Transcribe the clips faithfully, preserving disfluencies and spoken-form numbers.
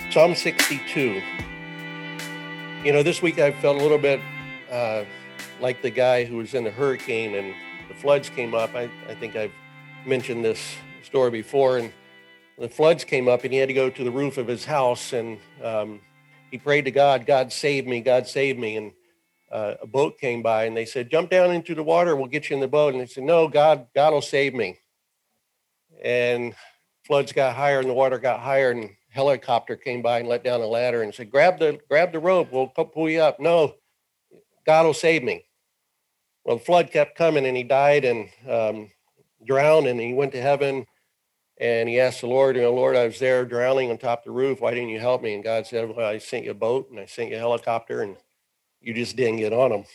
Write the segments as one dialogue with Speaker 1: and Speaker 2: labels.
Speaker 1: Psalm sixty-two. You know, this week I felt a little bit uh, like the guy who was in a hurricane and the floods came up. I, I think I've mentioned this story before. And the floods came up and he had to go to the roof of his house and um, he prayed to God, God save me, God save me. And uh, a boat came by and they said, jump down into the water, we'll get you in the boat. And he said, no, God, God will save me. And floods got higher and the water got higher and helicopter came by and let down a ladder and said, grab the grab the rope, we'll pull you up. No, God will save me. Well, the flood kept coming and he died and um, drowned and he went to heaven and he asked the Lord, you know, Lord, I was there drowning on top of the roof. Why didn't you help me? And God said, well, I sent you a boat and I sent you a helicopter and you just didn't get on them.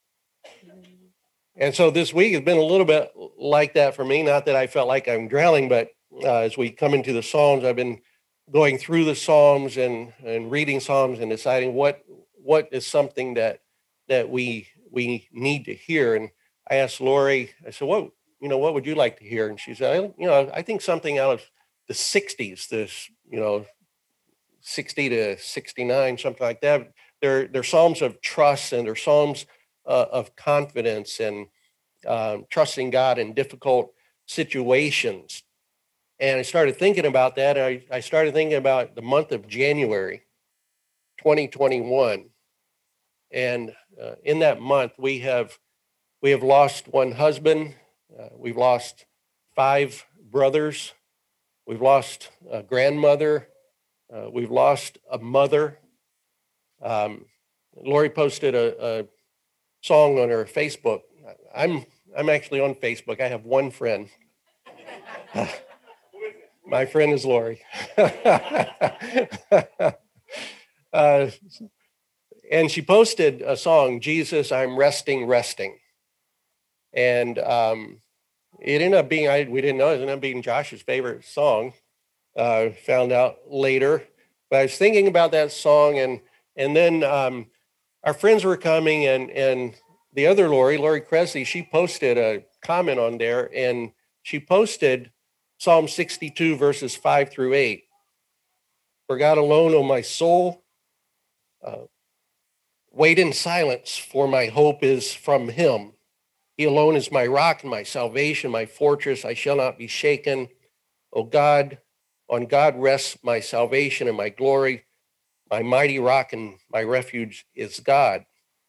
Speaker 1: And so this week has been a little bit like that for me. Not that I felt like I'm drowning, but uh, as we come into the Psalms, I've been going through the Psalms and, and reading Psalms and deciding what what is something that that we we need to hear. And I asked Lori, I said, what, you know, what would you like to hear? And she said, you know, I think something out of the sixties, this, you know, sixty to sixty-nine, something like that. They're, they're Psalms of trust and they're Psalms uh, of confidence and um, trusting God in difficult situations. And I started thinking about that. I, I started thinking about the month of January, twenty twenty-one. And uh, in that month, we have we have lost one husband. Uh, we've lost five brothers. We've lost a grandmother. Uh, we've lost a mother. Um, Lori posted a, a song on her Facebook. I'm I'm actually on Facebook. I have one friend. Uh, my friend is Lori. uh, and she posted a song, Jesus, I'm resting, resting. And um, it ended up being, I, we didn't know, it ended up being Josh's favorite song. Uh, found out later. But I was thinking about that song, and and then um, our friends were coming, and and the other Lori, Lori Cresley, she posted a comment on there, and she posted Psalm sixty-two, verses five through eight. For God alone, O my soul, uh, wait in silence, for my hope is from him. He alone is my rock and my salvation, my fortress. I shall not be shaken. O God, on God rests my salvation and my glory. My mighty rock and my refuge is God.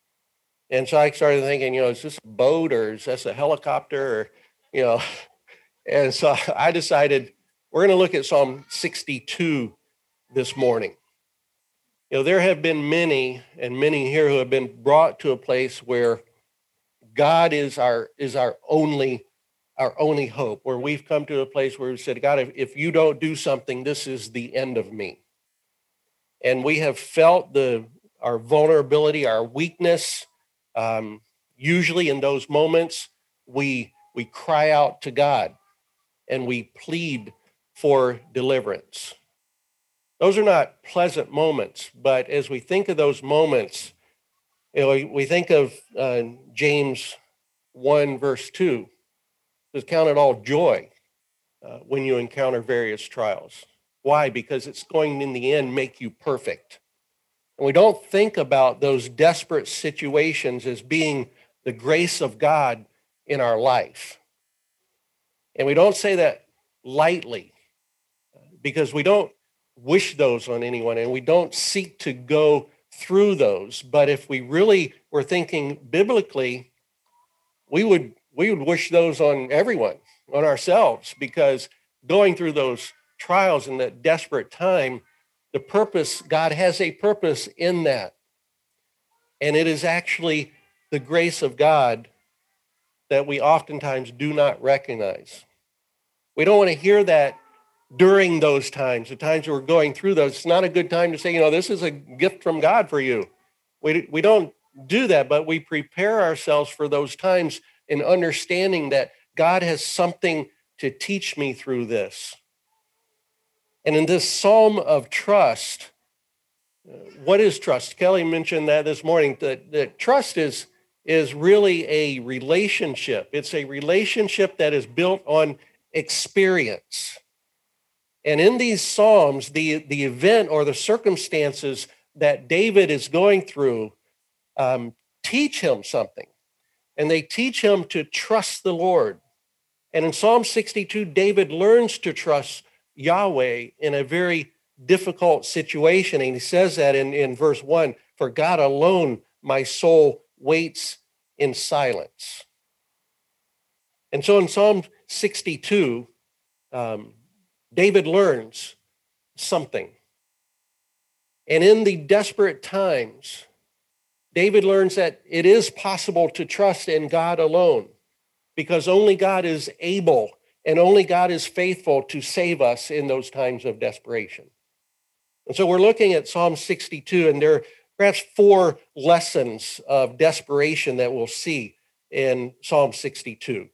Speaker 1: And so I started thinking, you know, is this a boat or is this a helicopter? Or, you know, and so I decided we're going to look at Psalm sixty-two this morning. You know, there have been many and many here who have been brought to a place where God is our is our only our only hope, where we've come to a place where we said, God, if, if you don't do something, this is the end of me. And we have felt the our vulnerability, our weakness. Um, usually in those moments, we we cry out to God and we plead for deliverance. Those are not pleasant moments, but as we think of those moments, you know, we, we think of uh, James one, verse two. It says, count it all joy uh, when you encounter various trials. Why? Because it's going in the end make you perfect. And we don't think about those desperate situations as being the grace of God in our life. And we don't say that lightly because we don't wish those on anyone and we don't seek to go through those. But if we really were thinking biblically, we would we would wish those on everyone, on ourselves, because going through those trials in that desperate time, the purpose, God has a purpose in that. And it is actually the grace of God that we oftentimes do not recognize. We don't want to hear that during those times, the times we're going through those. It's not a good time to say, you know, this is a gift from God for you. We, we don't do that, but we prepare ourselves for those times in understanding that God has something to teach me through this. And in this psalm of trust, what is trust? Kelly mentioned that this morning, that, that trust is, is really a relationship. It's a relationship that is built on experience. And in these Psalms, the, the event or the circumstances that David is going through um, teach him something. And they teach him to trust the Lord. And in Psalm sixty-two, David learns to trust Yahweh in a very difficult situation. And he says that in, in verse one, for God alone, my soul waits in silence. And so in Psalm sixty-two, um, David learns something. And in the desperate times, David learns that it is possible to trust in God alone, because only God is able and only God is faithful to save us in those times of desperation. And so we're looking at Psalm sixty-two, and there are perhaps four lessons of desperation that we'll see in Psalm sixty-two.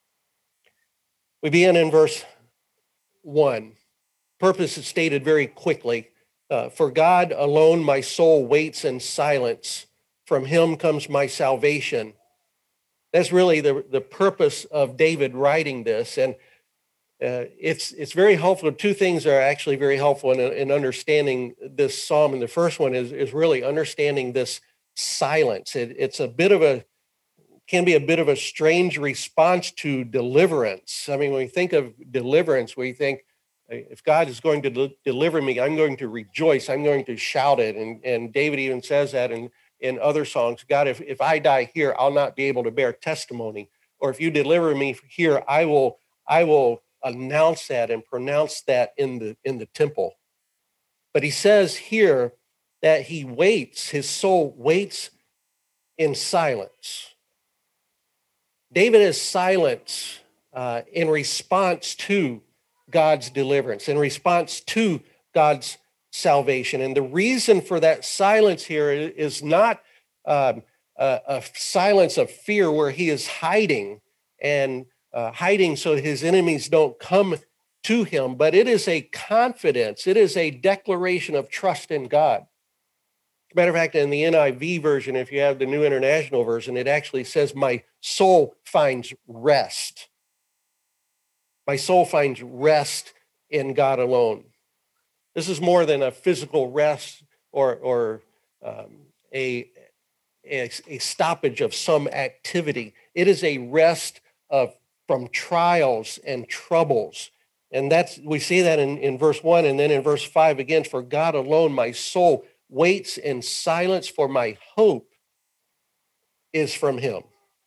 Speaker 1: We begin in verse one. Purpose is stated very quickly. Uh, For God alone my soul waits in silence. From him comes my salvation. That's really the, the purpose of David writing this. And uh, it's it's very helpful. Two things are actually very helpful in, in understanding this psalm. And the first one is, is really understanding this silence. It, it's a bit of a, can be a bit of a strange response to deliverance. I mean, when we think of deliverance, we think, if God is going to de- deliver me, I'm going to rejoice. I'm going to shout it. And, and David even says that in, in other songs. God, if, if I die here, I'll not be able to bear testimony. Or if you deliver me here, I will I will announce that and pronounce that in the in the temple. But he says here that he waits, his soul waits in silence. David is silent uh, in response to God's deliverance, in response to God's salvation. And the reason for that silence here is not um, a, a silence of fear where he is hiding and uh, hiding so his enemies don't come to him, but it is a confidence. It is a declaration of trust in God. As a matter of fact, in the N I V version, if you have the New International Version, it actually says, my soul finds rest. My soul finds rest in God alone. This is more than a physical rest or, or um, a, a, a stoppage of some activity. It is a rest of from trials and troubles. And that's we see that in, in verse one, and then in verse five again, for God alone my soul waits in silence, for my hope is from him.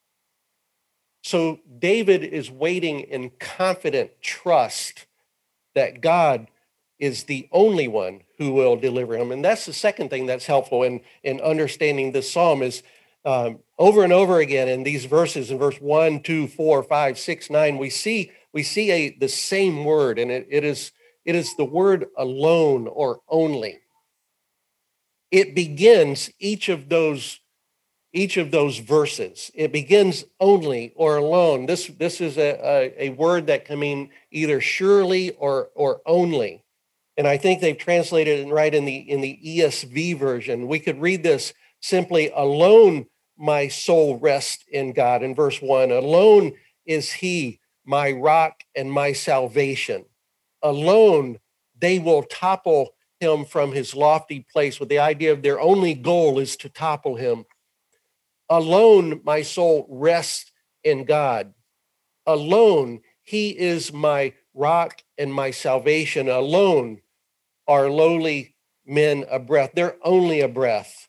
Speaker 1: So David is waiting in confident trust that God is the only one who will deliver him. And that's the second thing that's helpful in, in understanding this psalm is um, over and over again in these verses, in verse one, two, four, five, six, nine, we see we see a the same word, and it, it is it is the word alone or only. It begins each of those each of those verses. It begins only or alone. This this is a, a, a word that can mean either surely or or only. And I think they've translated it right in the in the E S V version. We could read this simply, alone my soul rests in God, in verse one. Alone is he, my rock and my salvation. Alone they will topple him from his lofty place, with the idea of their only goal is to topple him. Alone my soul rests in God. Alone he is my rock and my salvation. Alone are lowly men a breath. They're only a breath.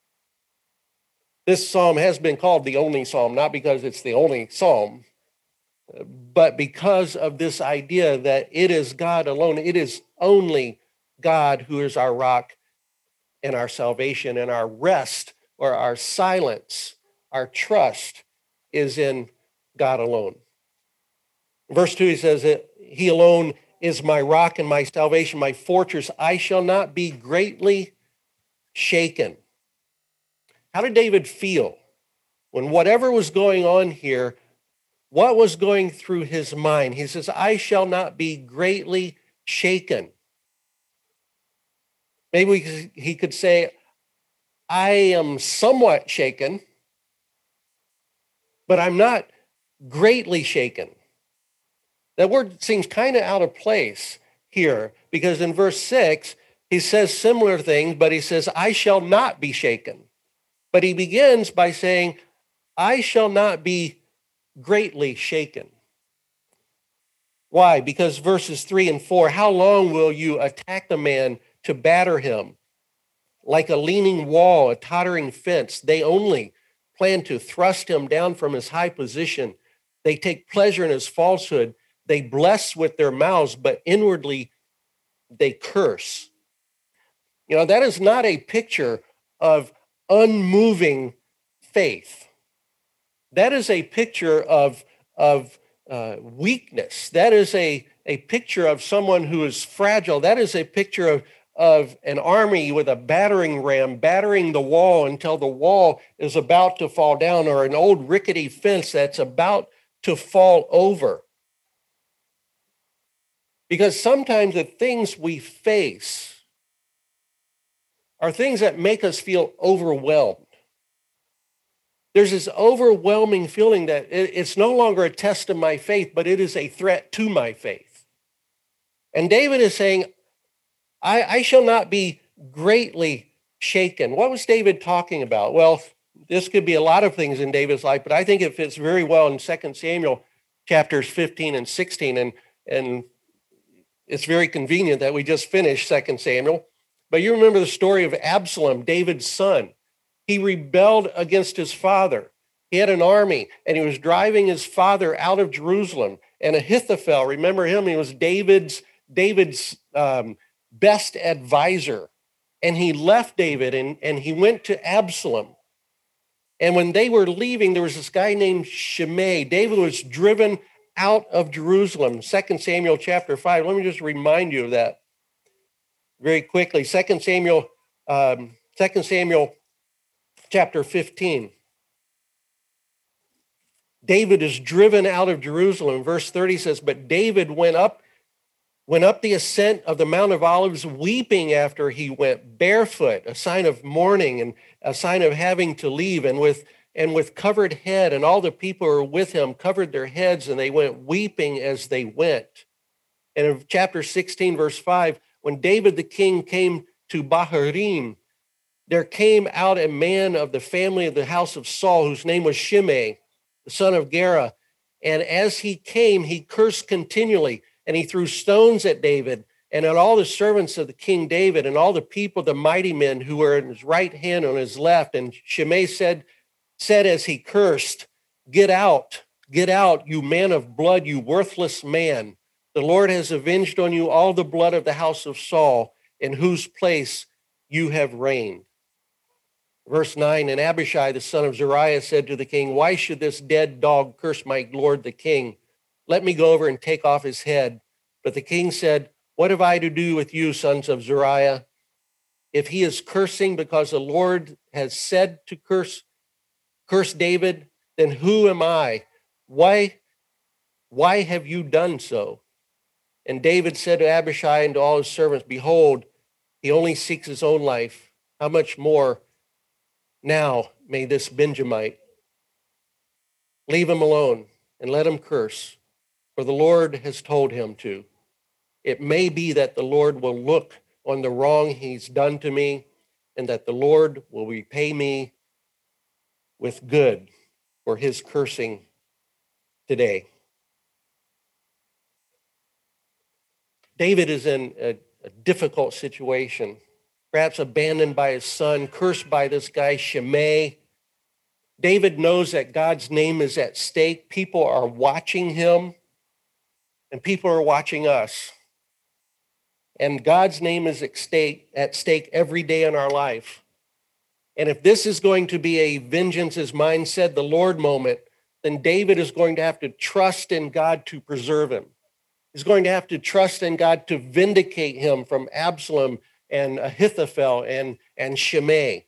Speaker 1: This psalm has been called the only psalm, not because it's the only psalm, but because of this idea that it is God alone. It is only God who is our rock and our salvation, and our rest or our silence, our trust is in God alone. Verse two, he says that he alone is my rock and my salvation, my fortress. I shall not be greatly shaken. How did David feel when whatever was going on here, what was going through his mind? He says, I shall not be greatly shaken. Maybe he could say, I am somewhat shaken, but I'm not greatly shaken. That word seems kind of out of place. here, because in verse six, he says similar things, but he says, I shall not be shaken. But he begins by saying, I shall not be greatly shaken. Why? Because verses three and four, how long will you attack the man to batter him? Like a leaning wall, a tottering fence, they only plan to thrust him down from his high position. They take pleasure in his falsehood. They bless with their mouths, but inwardly they curse. You know, that is not a picture of unmoving faith. That is a picture of, of uh, weakness. That is a, a picture of someone who is fragile. That is a picture of, of an army with a battering ram battering the wall until the wall is about to fall down, or an old rickety fence that's about to fall over. Because sometimes the things we face are things that make us feel overwhelmed. There's this overwhelming feeling that it's no longer a test of my faith, but it is a threat to my faith. And David is saying, I, I shall not be greatly shaken. What was David talking about? Well, this could be a lot of things in David's life, but I think it fits very well in Second Samuel chapters fifteen and sixteen. And, and it's very convenient that we just finished Second Samuel. But you remember the story of Absalom, David's son. He rebelled against his father. He had an army, and he was driving his father out of Jerusalem. And Ahithophel, remember him? He was David's, David's um, best advisor. And he left David, and, and he went to Absalom. And when they were leaving, there was this guy named Shimei. David was driven out of Jerusalem. Second Samuel chapter five. Let me just remind you of that very quickly. Second Samuel, um, Second Samuel chapter fifteen. David is driven out of Jerusalem. Verse thirty says, but David went up, went up the ascent of the Mount of Olives, weeping after he went, barefoot, a sign of mourning and a sign of having to leave, and with and with covered head, and all the people who were with him covered their heads, and they went weeping as they went. And in chapter sixteen, verse five, when David the king came to Bahurim, there came out a man of the family of the house of Saul, whose name was Shimei, the son of Gera. And as he came, he cursed continually, and he threw stones at David and at all the servants of the king David and all the people, the mighty men who were in his right hand and on his left. And Shimei said, said as he cursed, get out, get out, you man of blood, you worthless man. The Lord has avenged on you all the blood of the house of Saul, in whose place you have reigned. Verse nine, and Abishai, the son of Zeruiah, said to the king, why should this dead dog curse my lord the king? Let me go over and take off his head. But the king said, what have I to do with you, sons of Zeruiah? If he is cursing because the Lord has said to curse, curse David, then who am I? Why, why have you done so? And David said to Abishai and to all his servants, behold, he only seeks his own life. How much more now may this Benjamite? Leave him alone and let him curse, for the Lord has told him to. It may be that the Lord will look on the wrong he's done to me, and that the Lord will repay me with good for his cursing today. David is in a, a difficult situation, perhaps abandoned by his son, cursed by this guy Shimei. David knows that God's name is at stake. People are watching him, and people are watching us. And God's name is at stake, at stake every day in our life. And if this is going to be a vengeance is mine, said the Lord moment, then David is going to have to trust in God to preserve him. He's going to have to trust in God to vindicate him from Absalom and Ahithophel and, and Shimei.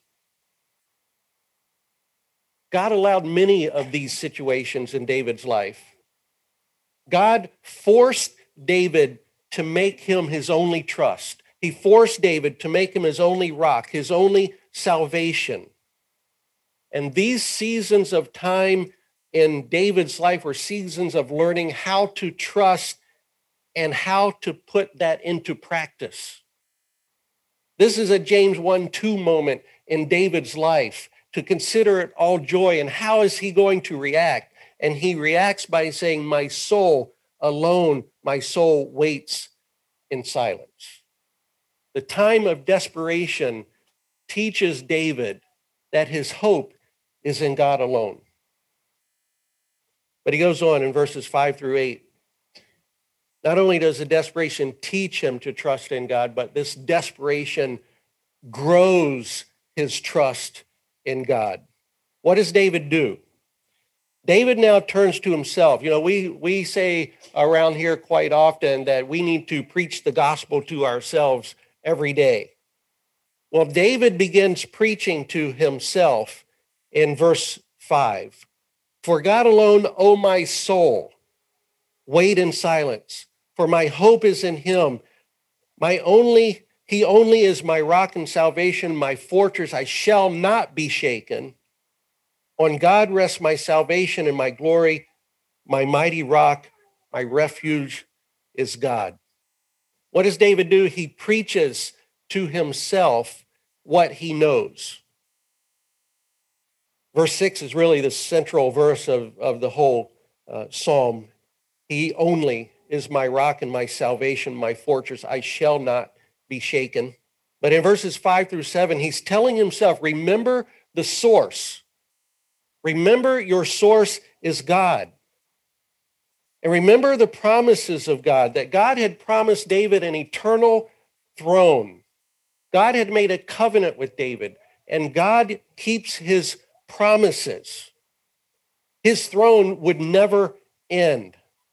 Speaker 1: God allowed many of these situations in David's life. God forced David to make him his only trust. He forced David to make him his only rock, his only salvation. And these seasons of time in David's life were seasons of learning how to trust and how to put that into practice. This is a James one two moment in David's life, to consider it all joy. And how is he going to react? And he reacts by saying, my soul alone, my soul waits in silence. The time of desperation teaches David that his hope is in God alone. But he goes on in verses five through eight. Not only does the desperation teach him to trust in God, but this desperation grows his trust in God. What does David do? David now turns to himself. You know, we, we say around here quite often that we need to preach the gospel to ourselves every day. Well, David begins preaching to himself in verse five. For God alone, O my soul, wait in silence, for my hope is in him. My only, he only is my rock and salvation, my fortress. I shall not be shaken. On God rests my salvation and my glory, my mighty rock, my refuge is God. What does David do? He preaches to himself what he knows. Verse six is really the central verse of, of the whole uh, psalm. He only is my rock and my salvation, my fortress. I shall not be shaken. But in verses five through seven, he's telling himself, remember the source. Remember your source is God. And remember the promises of God, that God had promised David an eternal throne. God had made a covenant with David, and God keeps his promises. His throne would never end.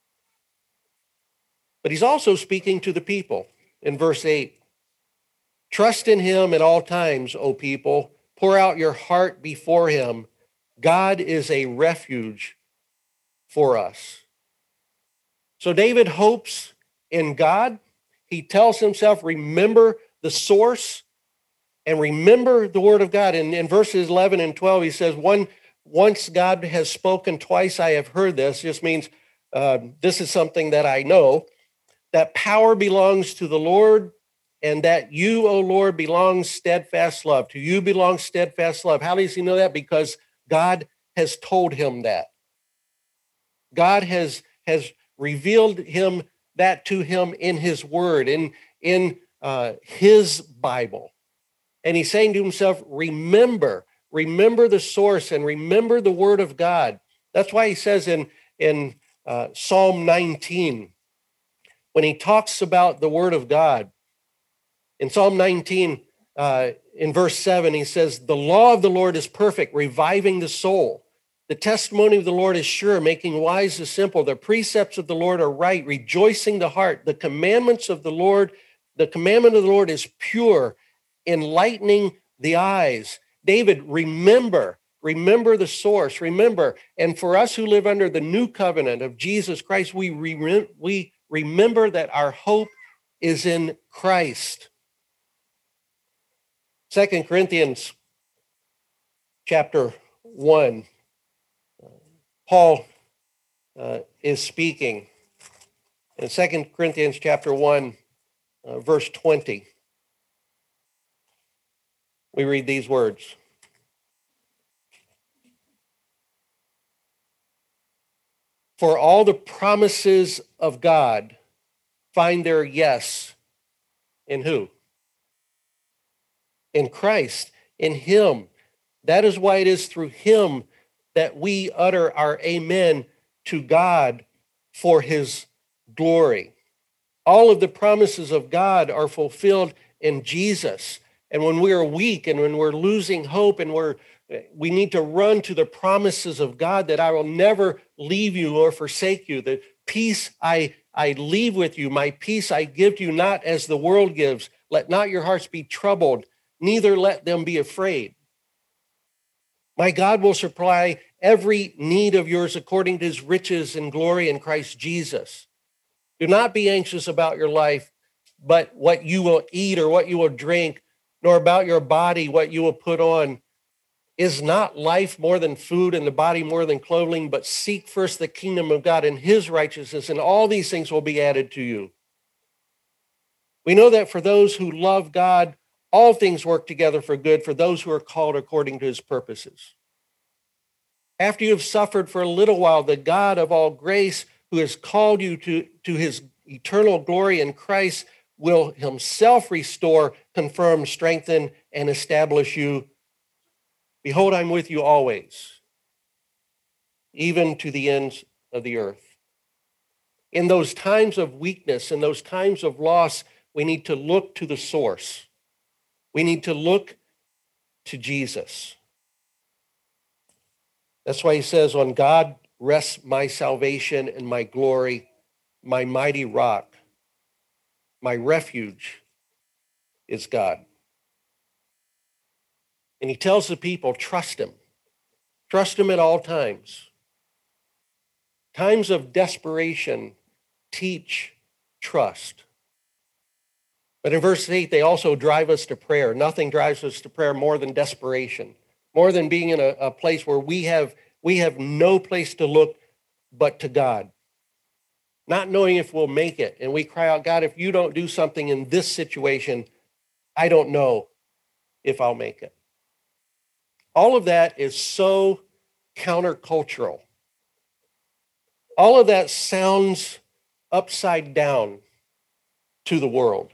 Speaker 1: But he's also speaking to the people in verse eight. Trust in him at all times, O people. Pour out your heart before him. God is a refuge for us. So David hopes in God. He tells himself, remember the source and remember the word of God. And in verses eleven and twelve, he says, One, once God has spoken, twice I have heard this. Just means uh, this is something that I know, that power belongs to the Lord, and that you, O Lord, belongs steadfast love. To you belongs steadfast love. How does he know that? Because God has told him that. God has, has revealed him that to him in his word, in, in uh, his Bible. And he's saying to himself, remember, remember the source and remember the word of God. That's why he says in, in uh, Psalm nineteen, when he talks about the word of God, in Psalm nineteen, uh, in verse seven, he says, the law of the Lord is perfect, reviving the soul. The testimony of the Lord is sure, making wise the simple. The precepts of the Lord are right, rejoicing the heart. The commandments of the Lord, the commandment of the Lord is pure, enlightening the eyes. David, remember, remember the source, remember. And for us who live under the new covenant of Jesus Christ, we, re- we remember that our hope is in Christ. Second Corinthians chapter one. Paul uh, is speaking in Second Corinthians chapter one, uh, verse twenty. We read these words. For all the promises of God find their yes in who? In Christ, in him. That is why it is through him that we utter our amen to God for his glory. All of the promises of God are fulfilled in Jesus. And when we are weak and when we're losing hope and we're, we need to run to the promises of God that I will never leave you or forsake you. The peace I, I leave with you, my peace I give to you, not as the world gives. Let not your hearts be troubled, neither let them be afraid. My God will supply every need of yours according to his riches and glory in Christ Jesus. Do not be anxious about your life, but what you will eat or what you will drink, nor about your body, what you will put on. Is not life more than food and the body more than clothing? But seek first the kingdom of God and his righteousness, and all these things will be added to you. We know that for those who love God, all things work together for good for those who are called according to his purposes. After you have suffered for a little while, the God of all grace, who has called you to, to his eternal glory in Christ, will himself restore, confirm, strengthen, and establish you. Behold, I'm with you always, even to the ends of the earth. In those times of weakness, in those times of loss, we need to look to the source. We need to look to Jesus. That's why he says, on God rests my salvation and my glory, my mighty rock, my refuge is God. And he tells the people, trust him. Trust him at all times. Times of desperation teach trust. But in verse eight, they also drive us to prayer. Nothing drives us to prayer more than desperation, more than being in a, a place where we have, we have no place to look but to God. Not knowing if we'll make it. And we cry out, God, if you don't do something in this situation, I don't know if I'll make it. All of that is so countercultural. All of that sounds upside down to the world.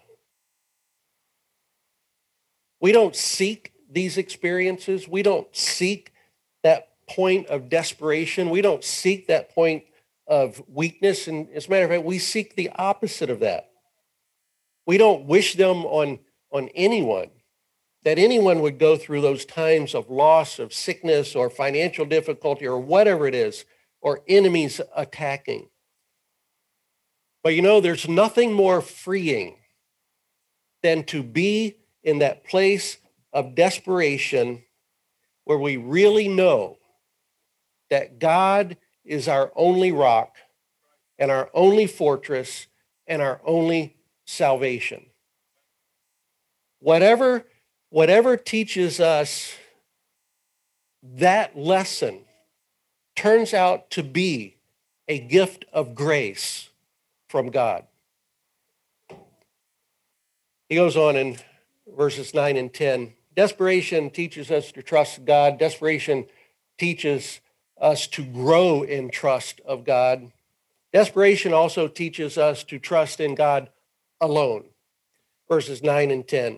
Speaker 1: We don't seek these experiences. We don't seek that point of desperation. We don't seek that point of weakness. And as a matter of fact, we seek the opposite of that. We don't wish them on, on anyone, that anyone would go through those times of loss, of sickness, or financial difficulty, or whatever it is, or enemies attacking. But you know, there's nothing more freeing than to be in that place of desperation where we really know that God is our only rock and our only fortress and our only salvation. Whatever, whatever teaches us that lesson turns out to be a gift of grace from God. He goes on in verses nine and ten. Desperation teaches us to trust God. Desperation teaches us to grow in trust of God. Desperation also teaches us to trust in God alone. Verses nine and ten.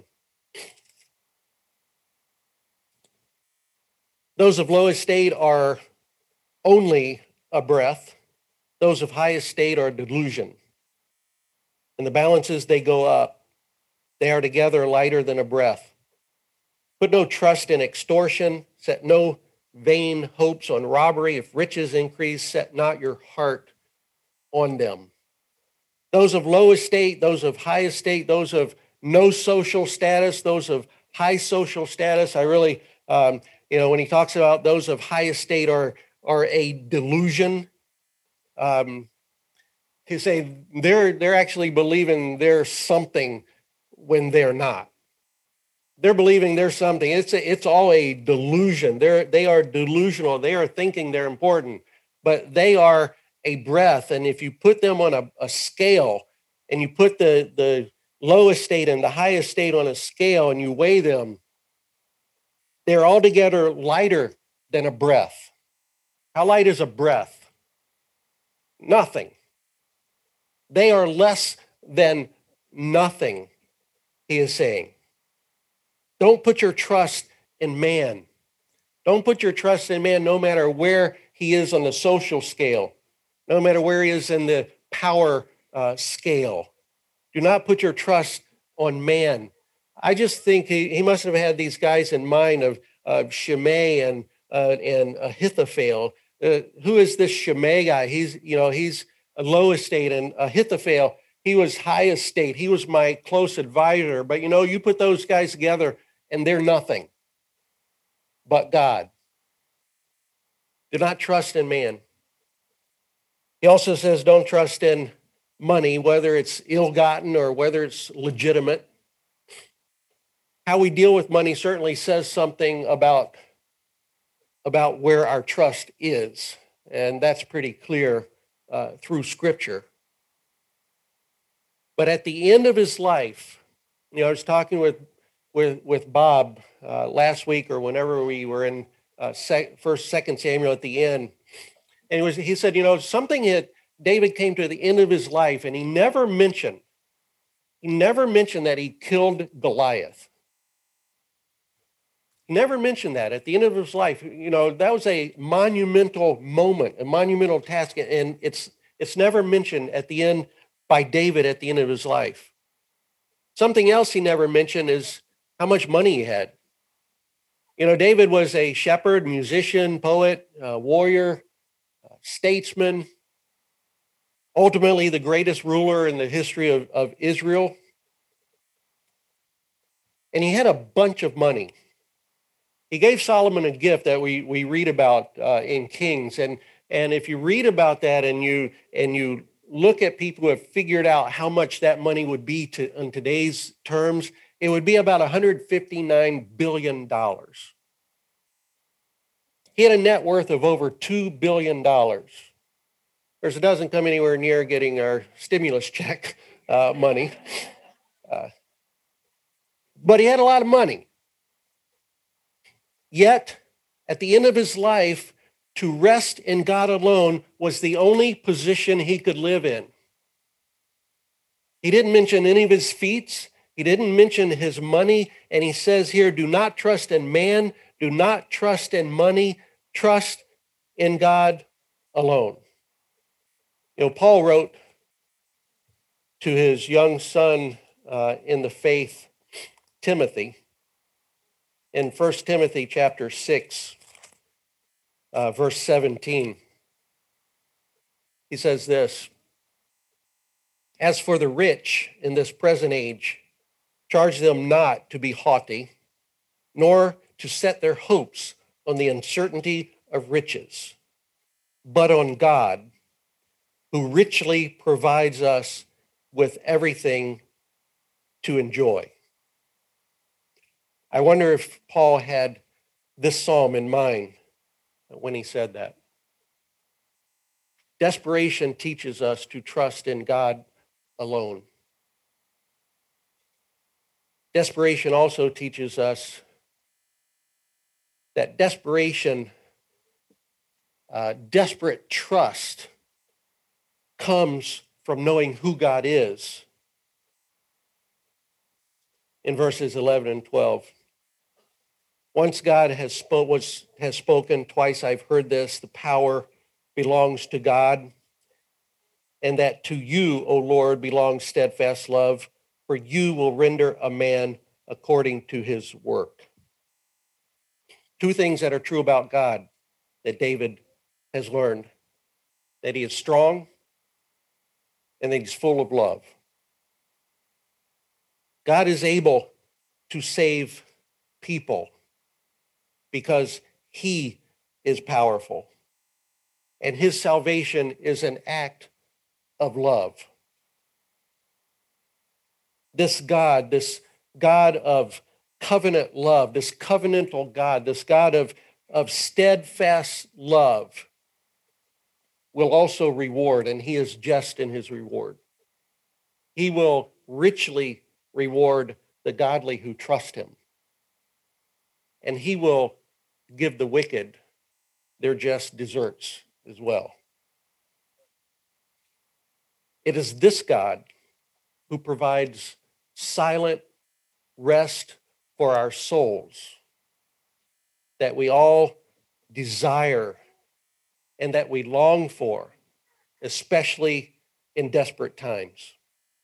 Speaker 1: Those of low estate are only a breath. Those of high estate are delusion. And the balances, they go up. They are together lighter than a breath. Put no trust in extortion. Set no vain hopes on robbery. If riches increase, set not your heart on them. Those of low estate, those of high estate, those of no social status, those of high social status. I really, um, you know, when he talks about those of high estate are, are a delusion, um, he say they're, they're actually believing they're something when they're not. They're believing there's something. It's a, it's all a delusion. They're they are delusional. They are thinking they're important, but they are a breath. And if you put them on a, a scale, and you put the the low estate and the high estate on a scale, and you weigh them, they're altogether lighter than a breath. How light is a breath? Nothing. They are less than nothing, he is saying. Don't put your trust in man. Don't put your trust in man no matter where he is on the social scale, no matter where he is in the power uh, scale. Do not put your trust on man. I just think he, he must have had these guys in mind of uh, Shimei and uh, and Ahithophel. Uh, who is this Shimei guy? He's, you know, he's a low estate, and Ahithophel, he was high estate. He was my close advisor. But, you know, you put those guys together, and they're nothing but God. Do not trust in man. He also says don't trust in money, whether it's ill-gotten or whether it's legitimate. How we deal with money certainly says something about, about where our trust is, and that's pretty clear uh, through Scripture. But at the end of his life, you know, I was talking with with with Bob uh, last week or whenever we were in uh, sec, first, second Samuel at the end, and he was he said, you know, something that David came to the end of his life, and he never mentioned, he never mentioned that he killed Goliath. He never mentioned that at the end of his life. You know, that was a monumental moment, a monumental task, and it's it's never mentioned at the end by David at the end of his life. Something else he never mentioned is how much money he had. You know, David was a shepherd, musician, poet, uh, warrior, uh, statesman, ultimately the greatest ruler in the history of, of Israel. And he had a bunch of money. He gave Solomon a gift that we, we read about uh, in Kings. And, and if you read about that and you, and you look at people who have figured out how much that money would be to, in today's terms, it would be about one hundred fifty-nine billion dollars. He had a net worth of over two billion dollars. Of course, it doesn't come anywhere near getting our stimulus check uh, money. Uh, but he had a lot of money. Yet, at the end of his life, to rest in God alone was the only position he could live in. He didn't mention any of his feats. He didn't mention his money. And he says here, do not trust in man. Do not trust in money. Trust in God alone. You know, Paul wrote to his young son uh, in the faith, Timothy, in First Timothy chapter six, uh, verse seventeen. He says this, as for the rich in this present age, charge them not to be haughty, nor to set their hopes on the uncertainty of riches, but on God, who richly provides us with everything to enjoy. I wonder if Paul had this psalm in mind when he said that. Desperation teaches us to trust in God alone. Desperation also teaches us that desperation, uh, desperate trust comes from knowing who God is. In verses eleven and twelve, once God has, spoke, was, has spoken, twice I've heard this, the power belongs to God, and that to you, O Lord, belongs steadfast love, for you will render a man according to his work. Two things that are true about God that David has learned, that he is strong and that he's full of love. God is able to save people because he is powerful, and his salvation is an act of love. This God, this God of covenant love, this covenantal God, this God of, of steadfast love will also reward, and he is just in his reward. He will richly reward the godly who trust him, and he will give the wicked their just deserts as well. It is this God who provides silent rest for our souls that we all desire and that we long for, especially in desperate times.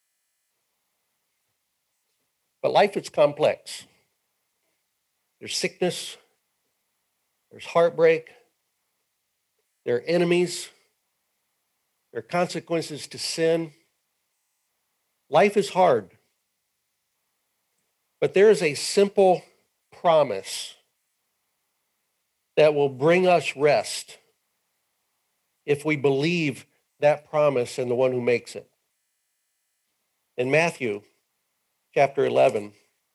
Speaker 1: But life is complex. There's sickness, there's heartbreak, there are enemies, there are consequences to sin. Life is hard. But there is a simple promise that will bring us rest if we believe that promise and the one who makes it. In Matthew chapter eleven,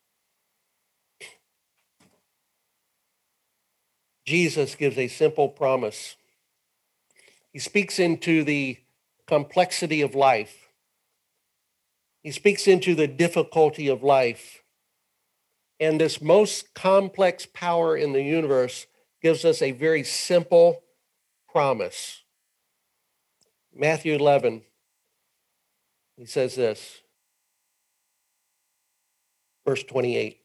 Speaker 1: Jesus gives a simple promise. He speaks into the complexity of life. He speaks into the difficulty of life. And this most complex power in the universe gives us a very simple promise. Matthew eleven, he says this, verse twenty-eight.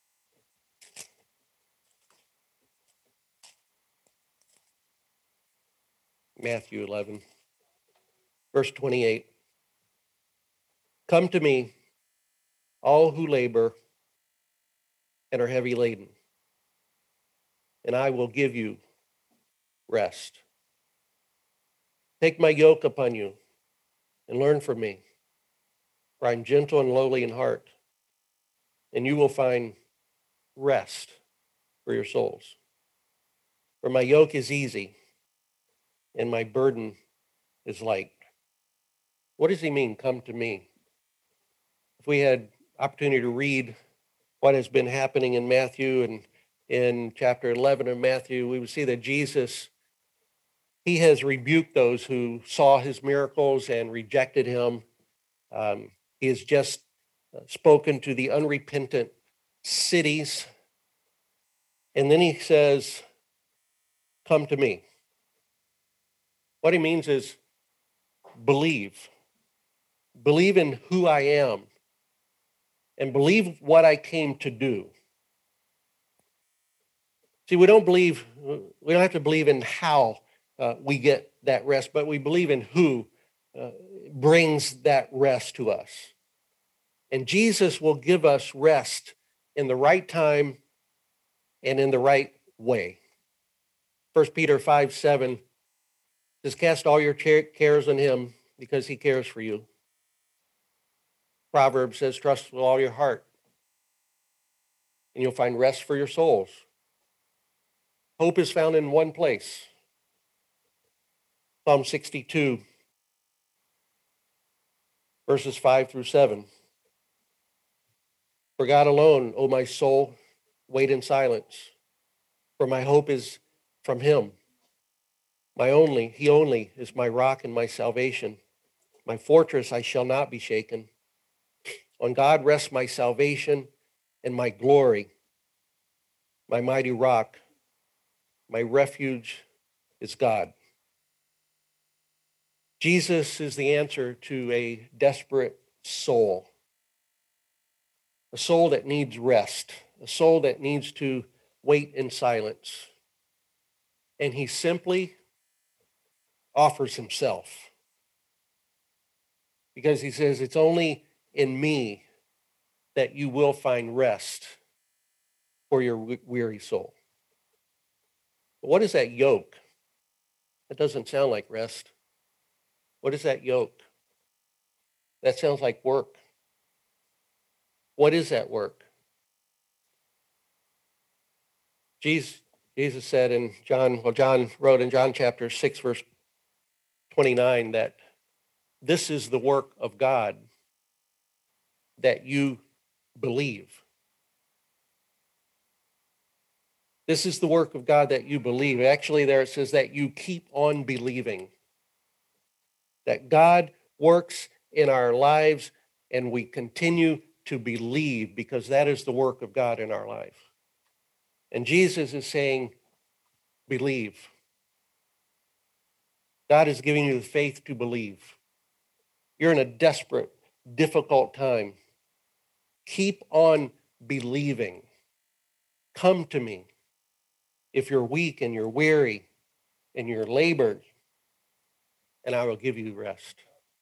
Speaker 1: Matthew eleven, verse twenty-eight. Come to me, all who labor and are heavy laden, and I will give you rest. Take my yoke upon you and learn from me, for I'm gentle and lowly in heart, and you will find rest for your souls. For my yoke is easy and my burden is light. What does he mean, come to me? If we had opportunity to read what has been happening in Matthew and in chapter eleven of Matthew, we would see that Jesus, he has rebuked those who saw his miracles and rejected him. Um, he has just spoken to the unrepentant cities. And then he says, come to me. What he means is believe. Believe in who I am and believe what I came to do. See, we don't believe, we don't have to believe in how uh, we get that rest, but we believe in who uh, brings that rest to us. And Jesus will give us rest in the right time and in the right way. First Peter five seven says, cast all your cares on him because he cares for you. Proverbs says, trust with all your heart and you'll find rest for your souls. Hope is found in one place. Psalm sixty-two, verses five through seven. For God alone, O my soul, wait in silence, for my hope is from him. My only, he only is my rock and my salvation. My fortress, I shall not be shaken. On God rests my salvation and my glory. My mighty rock, my refuge is God. Jesus is the answer to a desperate soul. A soul that needs rest. A soul that needs to wait in silence. And he simply offers himself. Because he says, it's only in me that you will find rest for your weary soul. But what is that yoke? That doesn't sound like rest. What is that yoke? That sounds like work. What is that work? Jesus, Jesus said in John, well, John wrote in John chapter six, verse twenty-nine, that this is the work of God, that you believe. This is the work of God that you believe. Actually, there it says that you keep on believing. That God works in our lives and we continue to believe because that is the work of God in our life. And Jesus is saying, believe. God is giving you the faith to believe. You're in a desperate, difficult time. Keep on believing. Come to me. If you're weak and you're weary and you're labored, and I will give you rest.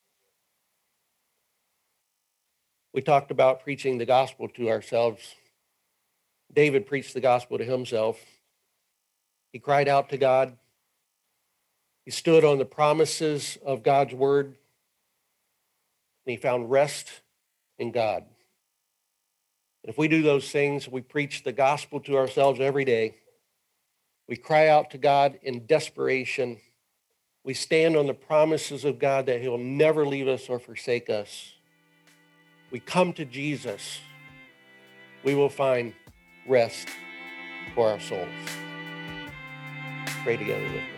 Speaker 1: We talked about preaching the gospel to ourselves. David preached the gospel to himself. He cried out to God. He stood on the promises of God's word, and he found rest in God. And if we do those things, we preach the gospel to ourselves every day. We cry out to God in desperation. We stand on the promises of God that he'll never leave us or forsake us. We come to Jesus. We will find rest for our souls. Pray together with me.